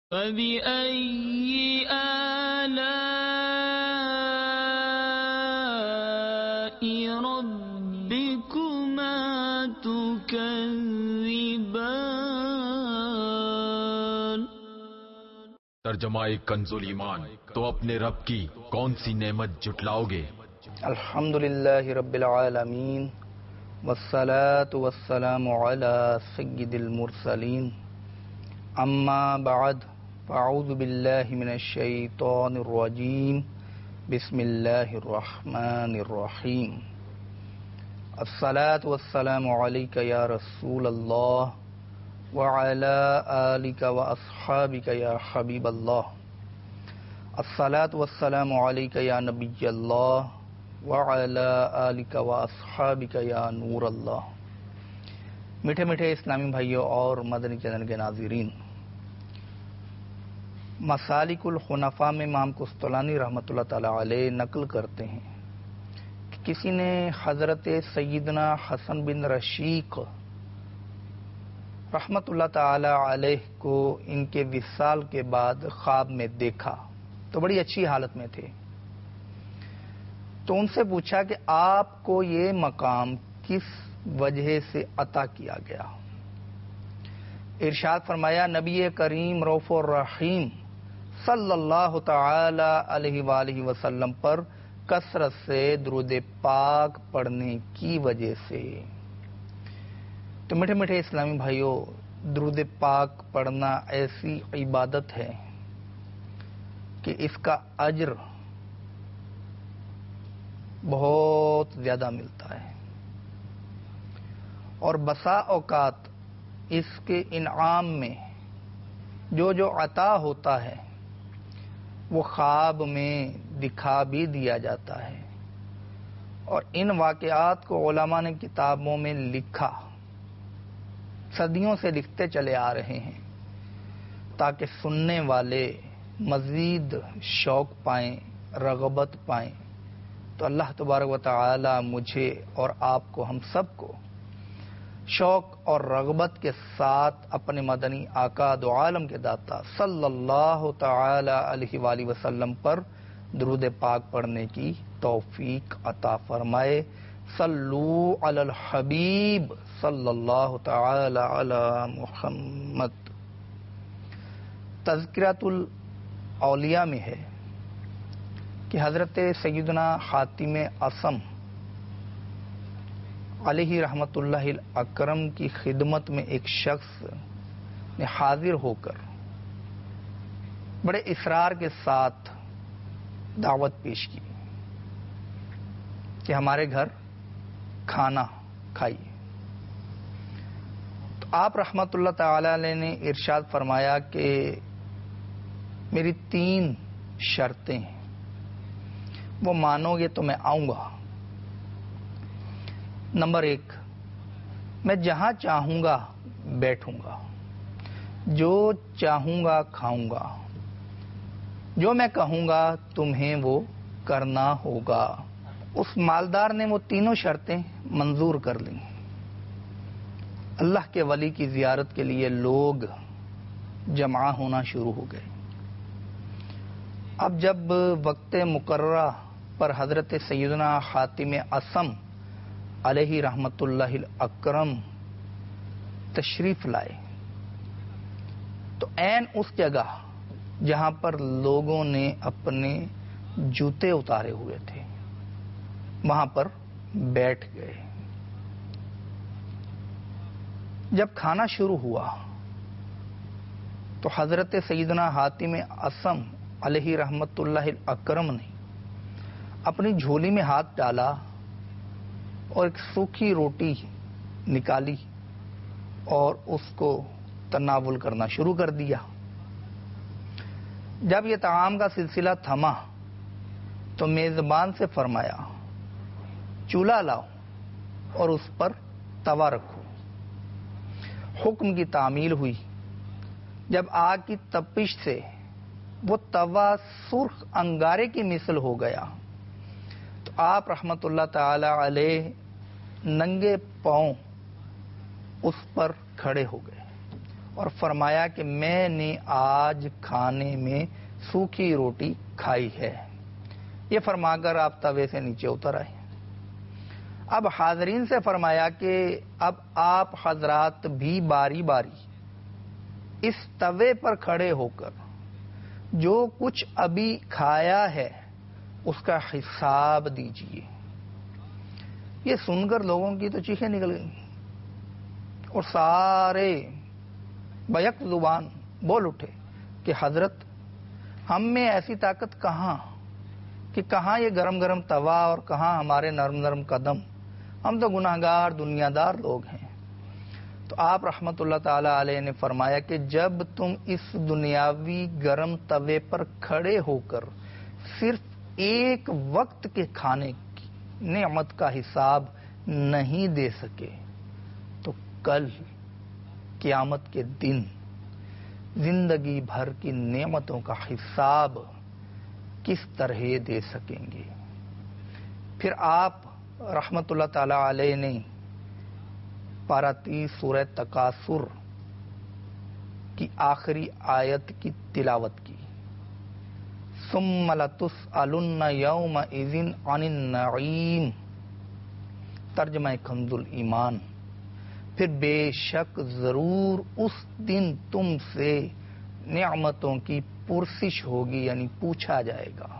فَبِأَيِّ آلَاءِ رَبِّكُمَا تُكَذِّبَانِ۔ ترجمہ کنز ایمان، تو اپنے رب کی کون سی نعمت جھٹلاؤ گے؟ الحمدللہ رب العالمین والصلاة والسلام علی سید المرسلین، اما بعد فاعوذ باللہ من الشیطان الرجیم، بسم اللہ الرحمن الرحیم۔ الصلاة والسلام علیک یا رسول اللہ وعلی آلک واصحابک یا حبیب اللہ۔ الصلاة والسلام علیک یا نبی اللہ وعلی آلک واصحابک یا نور اللہ۔ میٹھے میٹھے اسلامی بھائیوں اور مدنی چینل کے ناظرین، مسالک الخنفاء میں امام قسطلانی رحمۃ اللہ تعالی علیہ نقل کرتے ہیں کہ کسی نے حضرت سیدنا حسن بن رشیق رحمۃ اللہ تعالی علیہ کو ان کے وصال کے بعد خواب میں دیکھا تو بڑی اچھی حالت میں تھے، تو ان سے پوچھا کہ آپ کو یہ مقام کس وجہ سے عطا کیا گیا؟ ارشاد فرمایا، نبی کریم رؤوف الرحیم صلی اللہ تعالی علیہ وآلہ وسلم پر کثرت سے درود پاک پڑھنے کی وجہ سے۔ تو میٹھے میٹھے اسلامی بھائیوں، درود پاک پڑھنا ایسی عبادت ہے کہ اس کا اجر بہت زیادہ ملتا ہے، اور بسا اوقات اس کے انعام میں جو عطا ہوتا ہے وہ خواب میں دکھا بھی دیا جاتا ہے، اور ان واقعات کو علماء نے کتابوں میں لکھا، صدیوں سے لکھتے چلے آ رہے ہیں تاکہ سننے والے مزید شوق پائیں، رغبت پائیں۔ تو اللہ تبارک و تعالی مجھے اور آپ کو، ہم سب کو شوق اور رغبت کے ساتھ اپنے مدنی آقا دو عالم کے داتا صلی اللہ تعالی علیہ وآلہ وسلم پر درود پاک پڑھنے کی توفیق عطا فرمائے۔ صلو علی الحبیب صلی اللہ تعالی علی محمد۔ تذکرۃ الاولیاء میں ہے کہ حضرت سیدنا حاتم اصم علیہ رحمت اللہ الاکرم کی خدمت میں ایک شخص نے حاضر ہو کر بڑے اصرار کے ساتھ دعوت پیش کی کہ ہمارے گھر کھانا کھائیے۔ تو آپ رحمت اللہ تعالی علیہ نے ارشاد فرمایا کہ میری 3 شرطیں ہیں، وہ مانو گے تو میں آؤں گا۔ نمبر 1، میں جہاں چاہوں گا بیٹھوں گا، جو چاہوں گا کھاؤں گا، جو میں کہوں گا تمہیں وہ کرنا ہوگا۔ اس مالدار نے وہ 3 شرطیں منظور کر لیں۔ اللہ کے ولی کی زیارت کے لیے لوگ جمع ہونا شروع ہو گئے۔ اب جب وقت مقررہ پر حضرت سیدنا حاتم اصم علیہ رحمت اللہ الاکرم تشریف لائے تو عین اس جگہ جہاں پر لوگوں نے اپنے جوتے اتارے ہوئے تھے وہاں پر بیٹھ گئے۔ جب کھانا شروع ہوا تو حضرت سیدنا حاتم اصم علیہ رحمت اللہ الاکرم نے اپنی جھولی میں ہاتھ ڈالا اور ایک سوکھی روٹی نکالی اور اس کو تناول کرنا شروع کر دیا۔ جب یہ طعام کا سلسلہ تھما تو میزبان سے فرمایا، چولہا لاؤ اور اس پر توا رکھو۔ حکم کی تعمیل ہوئی۔ جب آگ کی تپش سے وہ توا سرخ انگارے کی مثل ہو گیا تو آپ رحمت اللہ تعالی علیہ ننگے پاؤں اس پر کھڑے ہو گئے اور فرمایا کہ میں نے آج کھانے میں سوکھی روٹی کھائی ہے. یہ فرما کر آپ توے سے نیچے اتر آئے. اب حاضرین سے فرمایا کہ اب آپ حضرات بھی باری باری اس توے پر کھڑے ہو کر جو کچھ ابھی کھایا ہے اس کا حساب دیجیے. یہ سن کر لوگوں کی تو چیخیں نکل گئیں اور سارے بیک زبان بول اٹھے کہ حضرت ہم میں ایسی طاقت کہاں کہ کہاں یہ گرم گرم توا اور کہاں ہمارے نرم نرم قدم، ہم تو گناہگار دنیا دار لوگ ہیں. تو آپ رحمت اللہ تعالی علیہ نے فرمایا کہ جب تم اس دنیاوی گرم توے پر کھڑے ہو کر صرف ایک وقت کے کھانے کی نعمت کا حساب نہیں دے سکے تو کل قیامت کے دن زندگی بھر کی نعمتوں کا حساب کس طرح دے سکیں گے. پھر آپ رحمت اللہ تعالی علیہ نے پارہ 30 سورہ تکاثر کی آخری آیت کی تلاوت کی. ثم لتسألن یومئذ عن النعیم، ترجمہ کنز الایمان. پھر بے شک ضرور اس دن تم سے نعمتوں کی پرسش ہوگی، یعنی پوچھا جائے گا.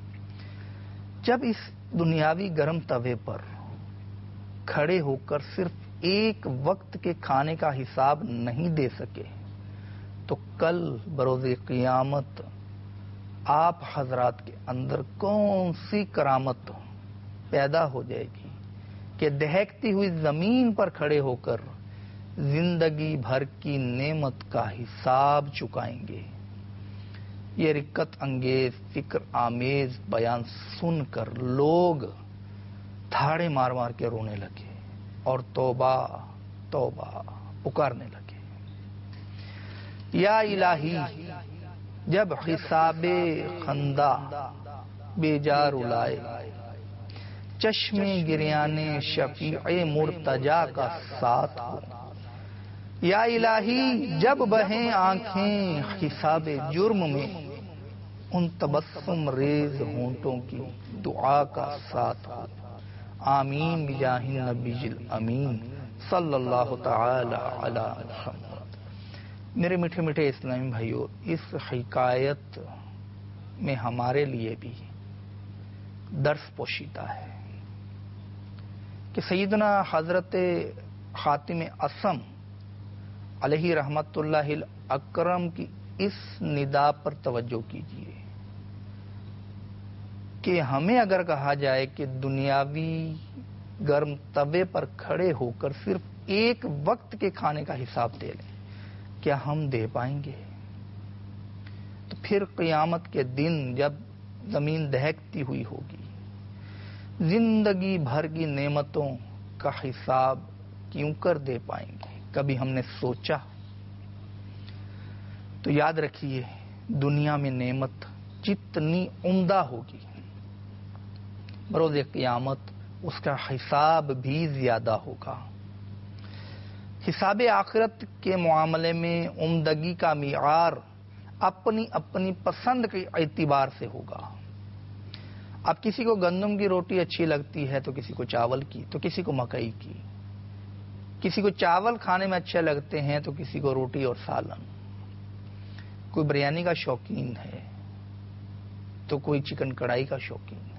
جب اس دنیاوی گرم توے پر کھڑے ہو کر صرف ایک وقت کے کھانے کا حساب نہیں دے سکے تو کل بروز قیامت آپ حضرات کے اندر کون سی کرامت پیدا ہو جائے گی کہ دہکتی ہوئی زمین پر کھڑے ہو کر زندگی بھر کی نعمت کا حساب چکائیں گے. یہ رکت انگیز فکر آمیز بیان سن کر لوگ دھاڑے مار مار کے رونے لگے اور توبہ توبہ پکارنے لگے. یا الہی جب حساب خندہ بیجار اولائے، چشم گریانے شفیع مرتجا کا ساتھ ہو. یا الہی جب بہیں آنکھیں حساب جرم میں، ان تبسم ریز ہونٹوں کی دعا کا ساتھ ہو. آمین بجاہ النبی الامین صلی اللہ تعالی علی محمد. میرے میٹھے میٹھے اسلامی بھائیو، اس حکایت میں ہمارے لیے بھی درس پوشیدہ ہے کہ سیدنا حضرت خاتم اعصم علیہ رحمت اللہ الاکرم کی اس ندا پر توجہ کیجیے کہ ہمیں اگر کہا جائے کہ دنیاوی گرم توے پر کھڑے ہو کر صرف ایک وقت کے کھانے کا حساب دے لیں، کیا ہم دے پائیں گے؟ تو پھر قیامت کے دن جب زمین دہکتی ہوئی ہوگی، زندگی بھر کی نعمتوں کا حساب کیوں کر دے پائیں گے؟ کبھی ہم نے سوچا؟ تو یاد رکھیے، دنیا میں نعمت جتنی عمدہ ہوگی بروز قیامت اس کا حساب بھی زیادہ ہوگا. حساب آخرت کے معاملے میں عمدگی کا معیار اپنی اپنی پسند کے اعتبار سے ہوگا. اب کسی کو گندم کی روٹی اچھی لگتی ہے تو کسی کو چاول کی، تو کسی کو مکئی کی. کسی کو چاول کھانے میں اچھے لگتے ہیں تو کسی کو روٹی اور سالن. کوئی بریانی کا شوقین ہے تو کوئی چکن کڑھائی کا شوقین ہے.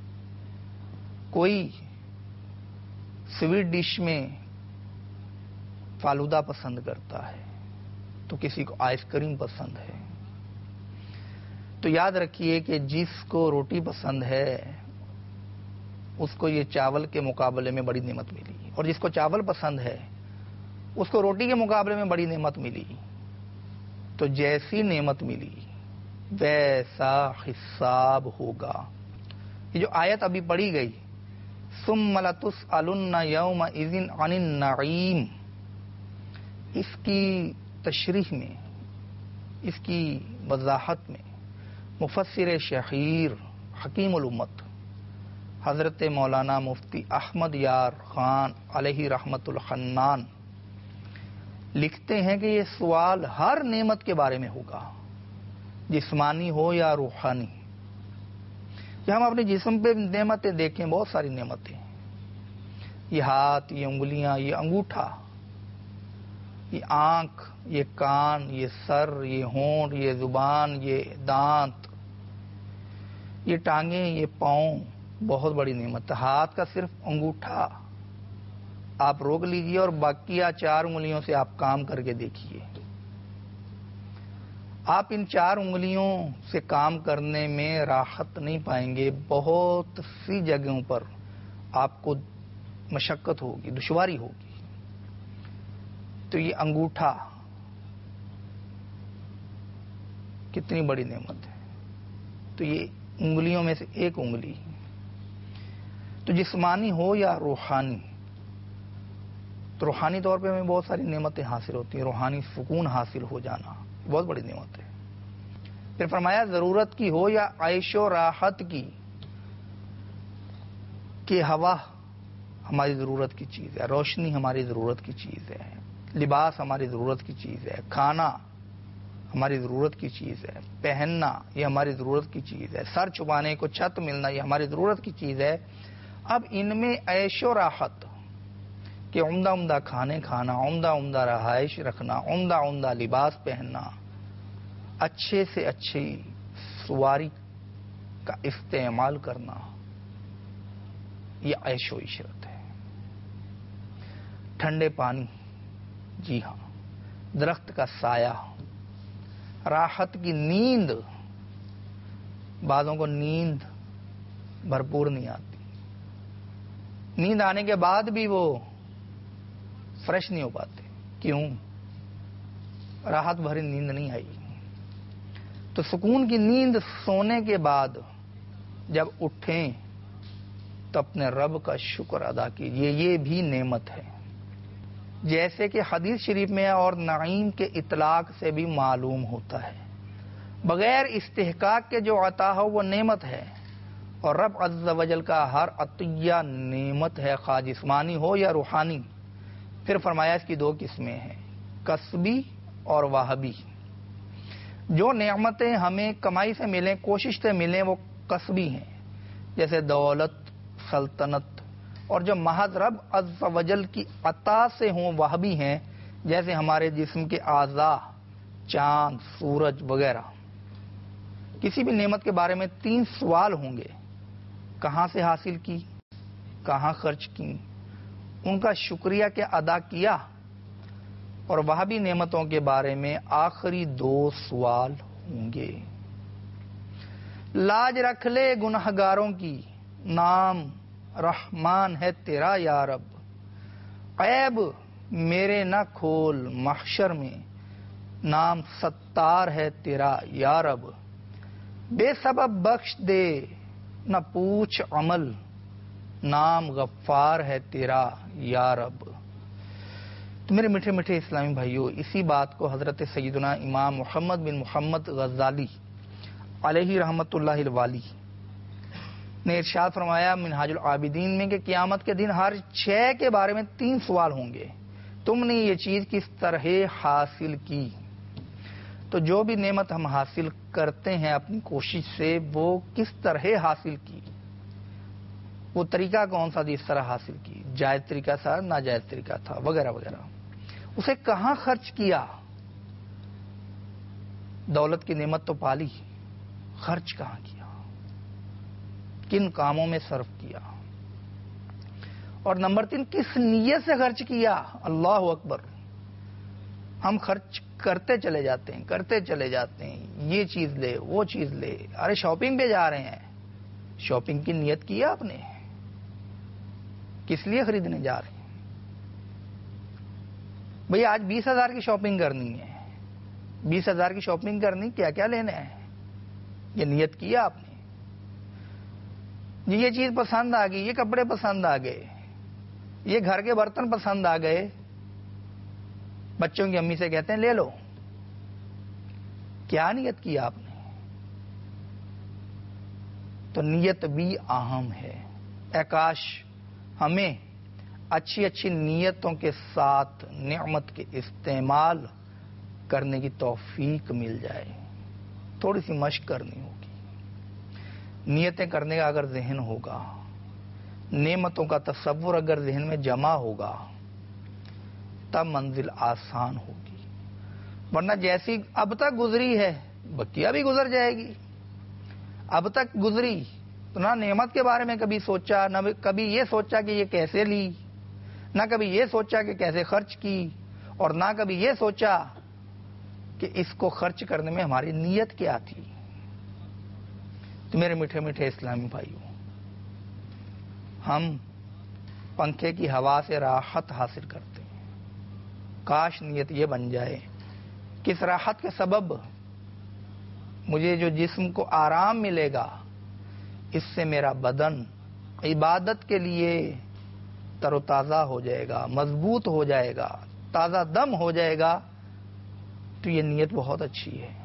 کوئی سویٹ ڈش میں فالودہ پسند کرتا ہے تو کسی کو آئس کریم پسند ہے. تو یاد رکھیے کہ جس کو روٹی پسند ہے اس کو یہ چاول کے مقابلے میں بڑی نعمت ملی، اور جس کو چاول پسند ہے اس کو روٹی کے مقابلے میں بڑی نعمت ملی. تو جیسی نعمت ملی ویسا حساب ہوگا. یہ جو آیت ابھی پڑھی گئی، ثم لتسألن یومئذ عن النعیم، اس کی تشریح میں، اس کی وضاحت میں مفسر شہیر حکیم الامت حضرت مولانا مفتی احمد یار خان علیہ رحمت الحنان لکھتے ہیں کہ یہ سوال ہر نعمت کے بارے میں ہوگا، جسمانی ہو یا روحانی۔ کہ ہم اپنے جسم پہ نعمتیں دیکھیں، بہت ساری نعمتیں، یہ ہاتھ، یہ انگلیاں، یہ انگوٹھا، یہ آنکھ، یہ کان، یہ سر، یہ ہونٹ، یہ زبان، یہ دانت، یہ ٹانگیں، یہ پاؤں، بہت بڑی نعمت ہے۔ ہاتھ کا صرف انگوٹھا آپ روک لیجئے اور باقیہ 4 انگلیوں سے آپ کام کر کے دیکھیے۔ آپ ان 4 انگلیوں سے کام کرنے میں راحت نہیں پائیں گے، بہت سی جگہوں پر آپ کو مشقت ہوگی، دشواری ہوگی۔ تو یہ انگوٹھا کتنی بڑی نعمت ہے۔ تو یہ انگلیوں میں سے ایک انگلی، تو جسمانی ہو یا روحانی، تو روحانی طور پہ ہمیں بہت ساری نعمتیں حاصل ہوتی ہیں۔ روحانی سکون حاصل ہو جانا بہت بڑی نعمت ہے۔ پھر فرمایا ضرورت کی ہو یا عیش و راحت کی، کہ ہوا ہماری ضرورت کی چیز ہے، روشنی ہماری ضرورت کی چیز ہے، لباس ہماری ضرورت کی چیز ہے، کھانا ہماری ضرورت کی چیز ہے، پہننا یہ ہماری ضرورت کی چیز ہے، سر چھپانے کو چھت ملنا یہ ہماری ضرورت کی چیز ہے۔ اب ان میں عیش و راحت کہ عمدہ عمدہ کھانے کھانا، عمدہ عمدہ رہائش رکھنا، عمدہ عمدہ لباس پہننا، اچھے سے اچھی سواری کا استعمال کرنا، یہ عیش و عشرت ہے۔ ٹھنڈے پانی، جی ہاں، درخت کا سایہ، راحت کی نیند۔ بعضوں کو نیند بھرپور نہیں آتی، نیند آنے کے بعد بھی وہ فریش نہیں ہو پاتے۔ کیوں؟ راحت بھری نیند نہیں آئی۔ تو سکون کی نیند سونے کے بعد جب اٹھیں تو اپنے رب کا شکر ادا کیجیے، یہ بھی نعمت ہے۔ جیسے کہ حدیث شریف میں اور نعیم کے اطلاق سے بھی معلوم ہوتا ہے، بغیر استحقاق کے جو عطا ہو وہ نعمت ہے، اور رب عز و جل کا ہر عطیہ نعمت ہے، خواہ جسمانی ہو یا روحانی۔ پھر فرمایا اس کی 2 قسمیں ہیں، کسبی اور واہبی۔ جو نعمتیں ہمیں کمائی سے ملیں، کوشش سے ملیں، وہ کسبی ہیں، جیسے دولت، سلطنت، اور جو محض رب عز و جل کی عطا سے ہوں واہبی ہیں، جیسے ہمارے جسم کے اعضاء، چاند، سورج وغیرہ۔ کسی بھی نعمت کے بارے میں 3 سوال ہوں گے، کہاں سے حاصل کی، کہاں خرچ کی، ان کا شکریہ کیا ادا کیا، اور وہابی نعمتوں کے بارے میں آخری 2 سوال ہوں گے۔ لاج رکھ لے گنہگاروں کی، نام رحمان ہے تیرا یا رب، عیب میرے نہ کھول محشر میں، نام ستار ہے تیرا یا رب، بے سبب بخش دے نہ پوچھ عمل، نام غفار ہے تیرا یا رب۔ تو میرے میٹھے میٹھے اسلامی بھائیوں، اسی بات کو حضرت سیدنا امام محمد بن محمد غزالی علیہ رحمت اللہ الوالی نے ارشاد فرمایا منہاج العابدین میں کہ قیامت کے دن ہر شے کے بارے میں 3 سوال ہوں گے، تم نے یہ چیز کس طرح حاصل کی۔ تو جو بھی نعمت ہم حاصل کرتے ہیں اپنی کوشش سے، وہ کس طرح حاصل کی، وہ طریقہ کون سا جس طرح حاصل کی، جائز طریقہ تھا، ناجائز طریقہ تھا، وغیرہ وغیرہ، اسے کہاں خرچ کیا۔ دولت کی نعمت تو پالی، خرچ کہاں کیا، کن کاموں میں صرف کیا، اور نمبر 3 کس نیت سے خرچ کیا۔ اللہ اکبر، ہم خرچ کرتے چلے جاتے ہیں، یہ چیز لے، وہ چیز لے، ارے شاپنگ پہ جا رہے ہیں، شاپنگ کی نیت کیا آپ نے، کس لیے خریدنے جا رہے ہیں۔ بھئی آج 20,000 کی شاپنگ کرنی ہے، 20,000 کی شاپنگ کرنی، کیا کیا لینا ہے، یہ نیت کیا آپ نے۔ جی یہ چیز پسند آ گئی، یہ کپڑے پسند آ گئے، یہ گھر کے برتن پسند آ گئے، بچوں کی امی سے کہتے ہیں لے لو، کیا نیت کیا آپ نے۔ تو نیت بھی اہم ہے۔ اے کاش ہمیں اچھی اچھی نیتوں کے ساتھ نعمت کے استعمال کرنے کی توفیق مل جائے. تھوڑی سی مشق کرنی ہوگی. نیتیں کرنے کا اگر ذہن ہوگا، نعمتوں کا تصور اگر ذہن میں جمع ہوگا، تب منزل آسان ہوگی. ورنہ جیسی اب تک گزری ہے بقیہ بھی گزر جائے گی. اب تک گزری تو نہ نعمت کے بارے میں کبھی سوچا، نہ کبھی یہ سوچا کہ یہ کیسے لی، نہ کبھی یہ سوچا کہ کیسے خرچ کی، اور نہ کبھی یہ سوچا کہ اس کو خرچ کرنے میں ہماری نیت کیا تھی. تو میرے میٹھے میٹھے اسلامی بھائیوں، ہم پنکھے کی ہوا سے راحت حاصل کرتے ہیں. کاش نیت یہ بن جائے کہ اس راحت کے سبب مجھے جو جسم کو آرام ملے گا، اس سے میرا بدن عبادت کے لیے تر و تازہ ہو جائے گا، مضبوط ہو جائے گا، تازہ دم ہو جائے گا. تو یہ نیت بہت اچھی ہے.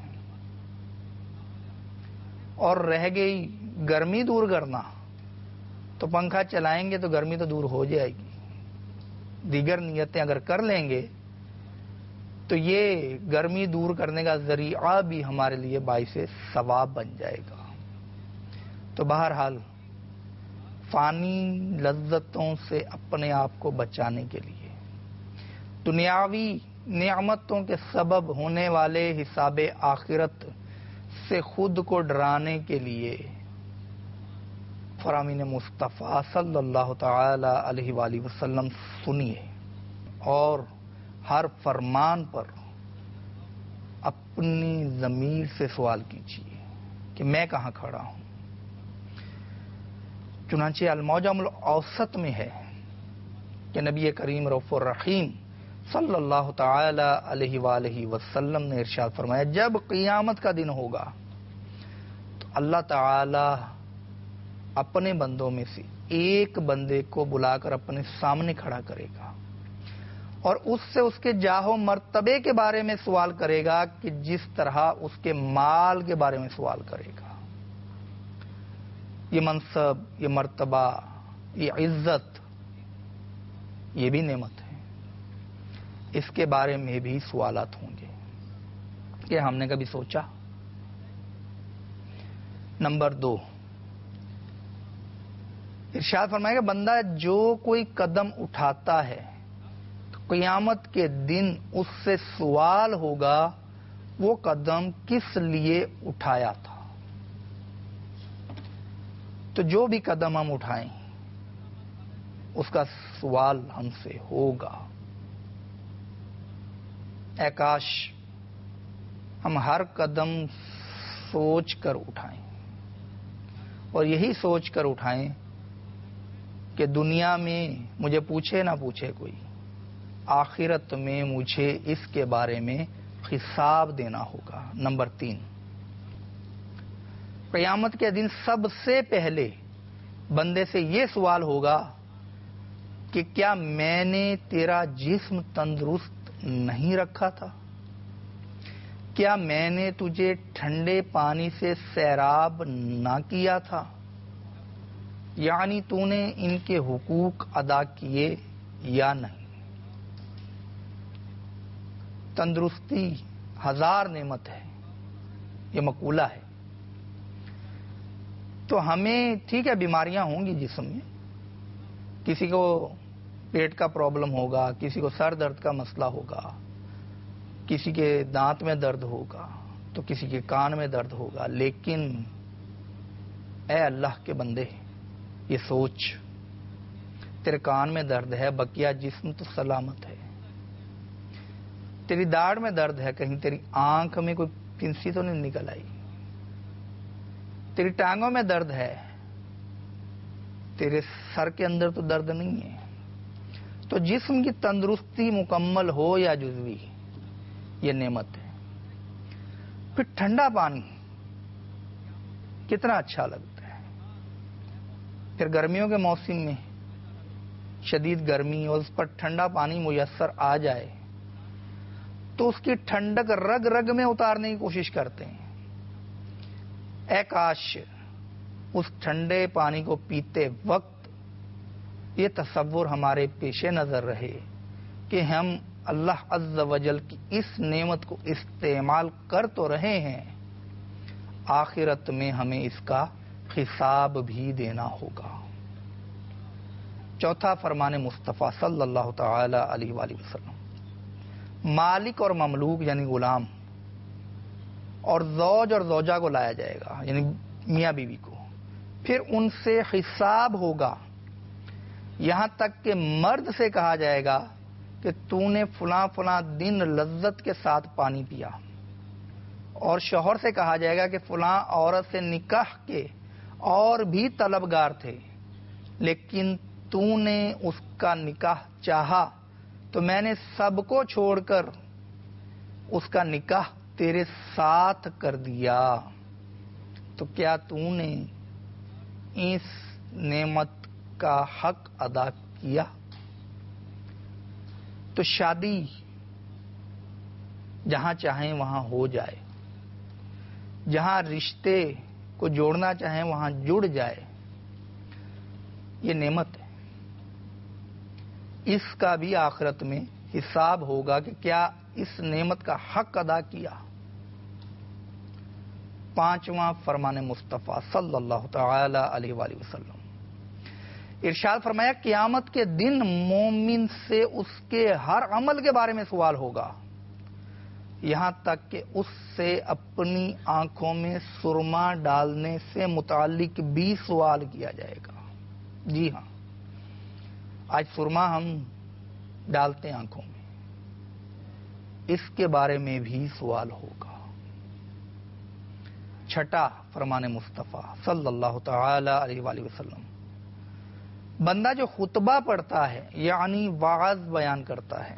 اور رہ گئی گرمی دور کرنا، تو پنکھا چلائیں گے تو گرمی تو دور ہو جائے گی. دیگر نیتیں اگر کر لیں گے تو یہ گرمی دور کرنے کا ذریعہ بھی ہمارے لیے باعث ثواب بن جائے گا. تو بہرحال فانی لذتوں سے اپنے آپ کو بچانے کے لیے، دنیاوی نعمتوں کے سبب ہونے والے حساب آخرت سے خود کو ڈرانے کے لیے فرامین مصطفیٰ صلی اللہ تعالی علیہ وآلہ وسلم سنیے، اور ہر فرمان پر اپنی ضمیر سے سوال کیجیے کہ میں کہاں کھڑا ہوں. چنانچہ المعجم الاوسط میں ہے کہ نبی کریم رؤوف الرحیم صلی اللہ تعالی علیہ وآلہ وسلم نے ارشاد فرمایا، جب قیامت کا دن ہوگا تو اللہ تعالی اپنے بندوں میں سے ایک بندے کو بلا کر اپنے سامنے کھڑا کرے گا اور اس سے اس کے جاہ و مرتبے کے بارے میں سوال کرے گا کہ جس طرح اس کے مال کے بارے میں سوال کرے گا. یہ منصب، یہ مرتبہ، یہ عزت، یہ بھی نعمت ہے. اس کے بارے میں بھی سوالات ہوں گے کہ ہم نے کبھی سوچا. نمبر 2، ارشاد فرمائے گا بندہ جو کوئی قدم اٹھاتا ہے تو قیامت کے دن اس سے سوال ہوگا وہ قدم کس لیے اٹھایا تھا. تو جو بھی قدم ہم اٹھائیں اس کا سوال ہم سے ہوگا. اے کاش ہم ہر قدم سوچ کر اٹھائیں، اور یہی سوچ کر اٹھائیں کہ دنیا میں مجھے پوچھے نہ پوچھے کوئی، آخرت میں مجھے اس کے بارے میں حساب دینا ہوگا. نمبر 3، قیامت کے دن سب سے پہلے بندے سے یہ سوال ہوگا کہ کیا میں نے تیرا جسم تندرست نہیں رکھا تھا؟ کیا میں نے تجھے ٹھنڈے پانی سے سیراب نہ کیا تھا؟ یعنی تو نے ان کے حقوق ادا کیے یا نہیں؟ تندرستی 1000 نعمت ہے، یہ مقولہ ہے. تو ہمیں ٹھیک ہے بیماریاں ہوں گی جسم میں، کسی کو پیٹ کا پرابلم ہوگا، کسی کو سر درد کا مسئلہ ہوگا، کسی کے دانت میں درد ہوگا، تو کسی کے کان میں درد ہوگا. لیکن اے اللہ کے بندے یہ سوچ، تیرے کان میں درد ہے، بقیہ جسم تو سلامت ہے. تیری داڑھ میں درد ہے، کہیں تیری آنکھ میں کوئی پنسی تو نہیں نکل آئی. تیری ٹانگوں میں درد ہے، تیرے سر کے اندر تو درد نہیں ہے. تو جسم کی تندرستی مکمل ہو یا جزوی، یہ نعمت ہے. پھر ٹھنڈا پانی کتنا اچھا لگتا ہے. پھر گرمیوں کے موسم میں شدید گرمی اور اس پر ٹھنڈا پانی میسر آ جائے تو اس کی ٹھنڈک رگ رگ میں اتارنے کی کوشش کرتے ہیں. اے کاش اس ٹھنڈے پانی کو پیتے وقت یہ تصور ہمارے پیش نظر رہے کہ ہم اللہ عز و جل کی اس نعمت کو استعمال کر تو رہے ہیں، آخرت میں ہمیں اس کا حساب بھی دینا ہوگا۔ چوتھا فرمان مصطفیٰ صلی اللہ تعالی علیہ وآلہ وسلم، مالک اور مملوک یعنی غلام اور زوج اور زوجہ کو لایا جائے گا، یعنی میاں بیوی کو، پھر ان سے حساب ہوگا، یہاں تک کہ مرد سے کہا جائے گا کہ تو نے فلاں فلاں دن لذت کے ساتھ پانی پیا، اور شوہر سے کہا جائے گا کہ فلاں عورت سے نکاح کے اور بھی طلبگار تھے، لیکن تو نے اس کا نکاح چاہا تو میں نے سب کو چھوڑ کر اس کا نکاح تیرے ساتھ کر دیا، تو کیا تو نے اس نعمت کا حق ادا کیا؟ تو شادی جہاں چاہیں وہاں ہو جائے، جہاں رشتے کو جوڑنا چاہیں وہاں جڑ جائے، یہ نعمت ہے۔ اس کا بھی آخرت میں حساب ہوگا کہ کیا اس نعمت کا حق ادا کیا۔ پانچواں فرمان مصطفیٰ صلی اللہ تعالی علیہ وآلہ وسلم، ارشاد فرمایا قیامت کے دن مومن سے اس کے ہر عمل کے بارے میں سوال ہوگا، یہاں تک کہ اس سے اپنی آنکھوں میں سرما ڈالنے سے متعلق بھی سوال کیا جائے گا۔ جی ہاں، آج سرما ہم ڈالتے ہیں آنکھوں میں، اس کے بارے میں بھی سوال ہوگا۔ چھٹا فرمان مصطفیٰ صلی اللہ تعالی علیہ وآلہ وسلم، بندہ جو خطبہ پڑھتا ہے یعنی وعظ بیان کرتا ہے،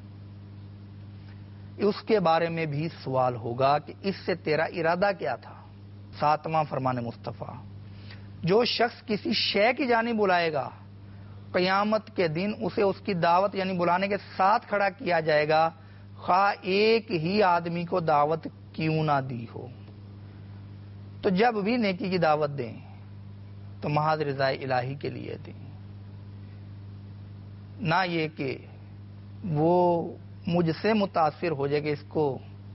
اس کے بارے میں بھی سوال ہوگا کہ اس سے تیرا ارادہ کیا تھا۔ ساتواں فرمان مصطفیٰ، جو شخص کسی شے کی جانب بلائے گا، قیامت کے دن اسے اس کی دعوت یعنی بلانے کے ساتھ کھڑا کیا جائے گا، خواہ ایک ہی آدمی کو دعوت کیوں نہ دی ہو۔ تو جب بھی نیکی کی دعوت دیں تو محض رضا الہی کے لیے دیں، نہ یہ کہ وہ مجھ سے متاثر ہو جائے کہ اس کو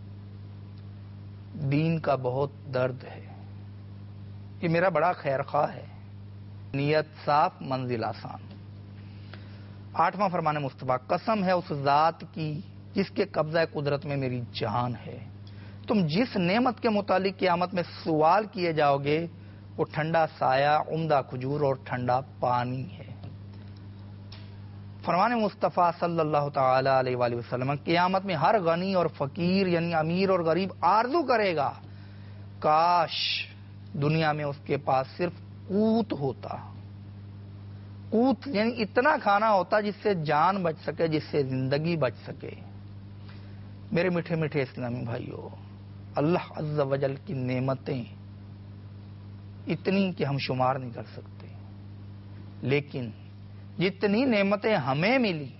دین کا بہت درد ہے، یہ میرا بڑا خیر خواہ ہے۔ نیت صاف، منزل آسان۔ آٹھواں فرمان مصطفیٰ، قسم ہے اس ذات کی جس کے قبضہ قدرت میں میری جان ہے، تم جس نعمت کے متعلق قیامت میں سوال کیے جاؤ گے وہ ٹھنڈا سایہ، عمدہ کھجور اور ٹھنڈا پانی ہے۔ فرمان مصطفیٰ صلی اللہ تعالی علیہ وآلہ وسلم، قیامت میں ہر غنی اور فقیر یعنی امیر اور غریب آرزو کرے گا کاش دنیا میں اس کے پاس صرف قوت ہوتا، قوت یعنی اتنا کھانا ہوتا جس سے جان بچ سکے، جس سے زندگی بچ سکے۔ میرے میٹھے میٹھے اسلامی بھائیوں، اللہ عز و جل کی نعمتیں اتنی کہ ہم شمار نہیں کر سکتے، لیکن جتنی نعمتیں ہمیں ملی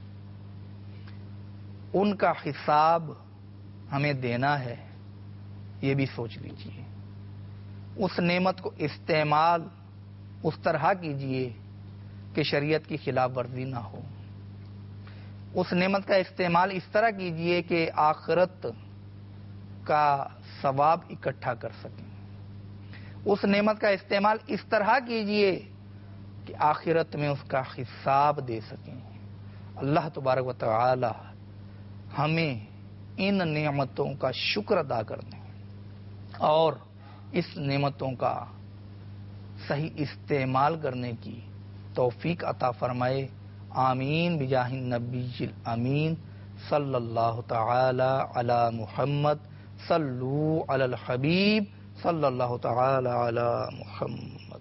ان کا حساب ہمیں دینا ہے، یہ بھی سوچ لیجئے۔ اس نعمت کو استعمال اس طرح کیجئے کہ شریعت کی خلاف ورزی نہ ہو، اس نعمت کا استعمال اس طرح کیجئے کہ آخرت کا ثواب اکٹھا کر سکیں، اس نعمت کا استعمال اس طرح کیجئے کہ آخرت میں اس کا حساب دے سکیں۔ اللہ تبارک و تعالی ہمیں ان نعمتوں کا شکر ادا کرنے اور اس نعمتوں کا صحیح استعمال کرنے کی توفیق عطا فرمائے۔ آمین بجاہ النبی الامین صلی اللہ تعالی علی محمد، صلو علی الحبیب صلی اللہ تعالی علی محمد۔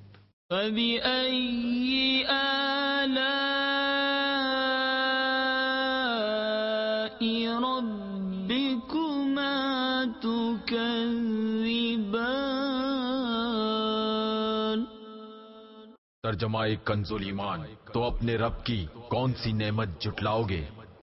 فبأي آلاء ربكما تكذبان۔ ترجمہ کنز ایمان، تو اپنے رب کی کون سی نعمت جھٹلاؤ گے؟